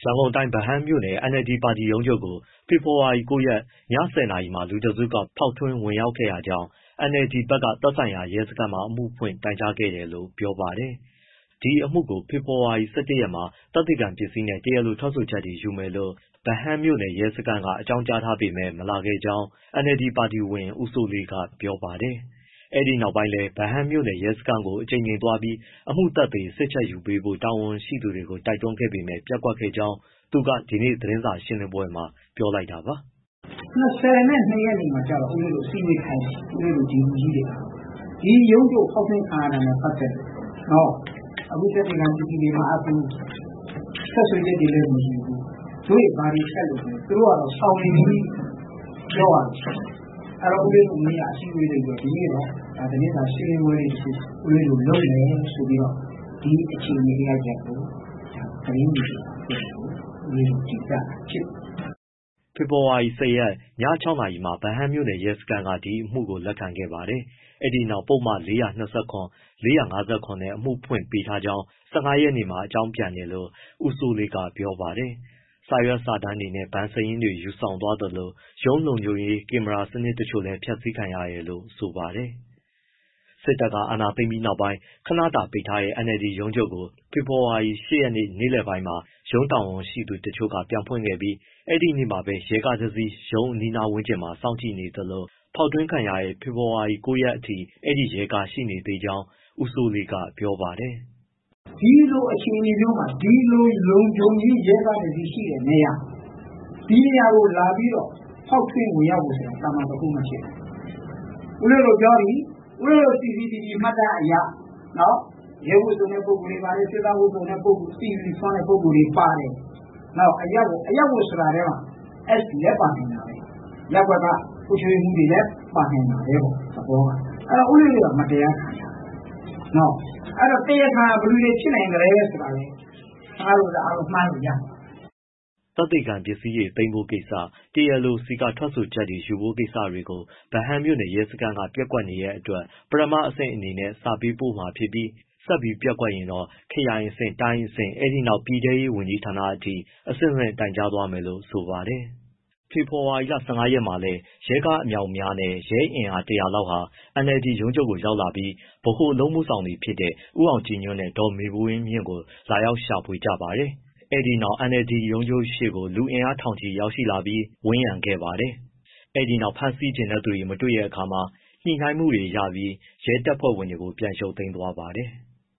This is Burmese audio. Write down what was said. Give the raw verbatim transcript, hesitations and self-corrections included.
ရန်ကုန်တိုင်းဗဟန်းမြို့နယ် အန်အယ်လ်ဒီပါတီရုံးချုပ်ကိုဖေဖော်ဝါရီ ၉ ရက် ည ၁၀ နာရီမှာ လူတစ်စုက ဖောက်ထွင်းဝင်ရောက်ခဲ့တာကြောင့် အန်အယ်လ်ဒီဘက်က သက်ဆိုင်ရာရဲစခန်းမှာ အမှုဖွင့်တိုင်ကြားခဲ့တယ်လို့ ပြောပါတယ်။ ဒီအမှုကို ဖေဖော်ဝါရီ ၁၁ ရက်မှာ သက်သေခံပစ္စည်းနဲ့ တရားလိုထွက်ဆိုချက်တွေယူမယ်လို့ ဗဟန်းမြို့နယ်ရဲစခန်းက အကြောင်းကြားထားပေမဲ့ မလာခဲ့ကြောင်း အန်အယ်လ်ဒီပါတီဝင် ဦးစိုးလေးက ပြောပါတယ်။ အဲဒီနောက်ပိုင်းလည်း ဗဟန်းမြို့နယ်ရဲစခန်းကို အကြိမ်ကြိမ်သွားပြီး အမှုသက်သေစစ်ချက်ယူပေးဖို့ တာဝန်ရှိသူတွေကို တိုက်တွန်းခဲ့ပေမဲ့ ပျက်ကွက်ခဲ့ကြောင်း သူက ဒီနေ့သတင်းစာရှင်းလင်းပွဲမှာ ပြောလိုက်တာပါ။ “၂၂ ရက်နေ့မှာကျတော့ ဦးလေးတို့အစည်းအဝေးထိုင်တယ်။ ဦးလေးတို့ဒီလူကြီးတွေ ဒီရုံးချုပ်ဖောက်ထွင်းခံရတာနဲ့ပတ်သက်လို့နော် အခုသက်သေခံပစ္စည်းတွေမအပ်ဘူး။ ထွက်ဆိုချက်တွေလည်းမယူဘူး။ တို့ဘာတွေဆက်လုပ်မလဲ။ သူတို့ကတော့ဆောင်နေပြီးပြောရတယ်။ အဲ့တော့ဦးလေးတို့မနေ့ကအစည်းအဝေးလုပ်ပြီးတော့ ဒီနေ့တော့သတင်းစာရှင်းလင်းပွဲလေးတစ်ခု ဦးလေးတို့လုပ်မယ်ဆိုပြီးတော့ ဒီအခြေအနေအရချက်ကိုသတင်းမီဒီယာကိုဦးလေးတို့တင်ပြတာဖြစ်တယ်။ ” ဖေဖော်ဝါရီ ၁၀ ရက် ည ၆ နာရီမှာ ဗဟန်းမြို့နယ်ရဲစခန်းက ဒီအမှုကိုလက်ခံခဲ့ပါတယ်။ အဲဒီနောက် ပုဒ်မ ၄၂၇၊ ၄၅၇ နဲ့ အမှုဖွင့်ပေးထားကြောင်း ၁၅ ရက်နေ့မှာ အကြောင်းပြန်တယ်လို့ ဦးစိုးလေးက ပြောပါတယ်။ စာရွက်စာတမ်းတွေနဲ့ ဘဏ်စာရင်းတွေ ယူဆောင်သွားသလို ရုံးလုံခြုံရေးကင်မရာစနစ်တချို့လည်း ဖျက်ဆီးခံရတယ်လို့ ဆိုပါတယ်။ စစ်တပ်က အာဏာသိမ်းပြီးနောက်ပိုင်း ခဏတာပိတ်ထားတဲ့ အန်အယ်လ်ဒီရုံးချုပ်ကို ဖေဖော်ဝါရီ ၈ ရက်နေ့ နေ့လည်ပိုင်းမှာ ရုံးတာဝန်ရှိသူတချို့က ပြန်ဖွင့်ခဲ့ပြီး အဲဒီနေ့မှာပဲ ရဲကားတစ်စီး ရုံးအနီးဝန်းကျင်မှာ စောင့်ကြည့်နေသလို ဖောက်ထွင်းခံရတဲ့ ဖေဖော်ဝါရီ ၉ ရက်အထိ အဲဒီရဲကားရှိနေသေးကြောင်း ဦးစိုးလေးက ပြောပါတယ်။ “ဒီလိုအခြေအနေမျိုးမှာ ဒီလိုလုံခြုံရေးရဲကားတစ်စီးရှိတဲ့နေရာ ဒီနေရာကိုလာပြီးတော့ဖောက်ထွင်းဝင်ရောက်ဖို့ဆိုတာ သာမန်တစ်ခုမှဖြစ်တယ်။ ဦးလေးတို့ပြောပြီ ဦးလေးတို့ စီစီတီဗွီ မှတ်တမ်းအရနော် ရဲဝတ်စုံတဲ့ပုဂ္ဂိုလ်တွေပါတယ်။ စစ်သားဝတ်စုံတဲ့ပုဂ္ဂိုလ် စီဗီဆွမ်းတဲ့ပုဂ္ဂိုလ်တွေပါတယ်။ နောက်အရပ်ဝတ် အရပ်ဝတ်ဆိုတာထဲမှာ အက်စ် ပီ လည်းပါနိုင်တာပဲ။ ရပ်ကွက်က အုပ်ချုပ်ရေးမှူးတွေလည်းပါနိုင်တာပဲပေါ့သဘောက။ အဲ့တော့ဦးလေးတို့ကမတရားခံရဘူးနော်။ အဲ့တော့တရားခံကဘယ်သူတွေဖြစ်နိုင်သလဲဆိုတာလည်း ခင်ဗျားတို့အားလုံးမှန်းလို့ရမှာပဲ။ ” သက်သေခံပစ္စည်းတွေသိမ်းဖို့ကိစ္စ၊ တရားလိုဆီက ထွက်ဆိုချက်တွေယူဖို့ကိစ္စတွေကို ဗဟန်းမြို့နယ်ရဲစခန်းက ပျက်ကွက်နေတဲ့အတွက် ပထမအဆင့်အနေနဲ့ စာပေးပို့မှာဖြစ်ပြီး ဆက်ပြီးပျက်ကွက်ရင်တော့ ခရိုင်အဆင့်၊ တိုင်းအဆင့် အဲဒီနောက် ပြည်ထဲရေးဝန်ကြီးဌာနအထိ အဆင့်ဆင့်တိုင်ကြားသွားမယ်လို့ ဆိုပါတယ်။ ဖေဖော်ဝါရီ ၁၅ ရက်မှာလည်း ရဲကားအမြောက်အများနဲ့ ရဲအင်အား ၁၀၀ လောက်ဟာ အန်အယ်လ်ဒီရုံးချုပ်ကိုရောက်လာပြီး ဗဟိုအလုပ်အမှုဆောင်တွေဖြစ်တဲ့ ဦးအောင်ကြည်ညွန့်နဲ့ ဒေါ်မေဝင်းမြင့်ကို လာရောက်ရှာဖွေကြပါတယ်။ အဲဒီနောက် အန်အယ်လ်ဒီရုံးချုပ်ရှေ့ကို လူအင်အားထောင်ချီရောက်ရှိလာပြီး ဝန်းရံခဲ့ပါတယ်။ အဲဒီနောက် ဖမ်းဆီးချင်တဲ့သူတွေ မတွေ့တဲ့အခါမှာ ညှိနှိုင်းမှုတွေရပြီး ရဲတပ်ဖွဲ့ဝင်တွေကို ပြန်ရုပ်သိမ်းသွားပါတယ်။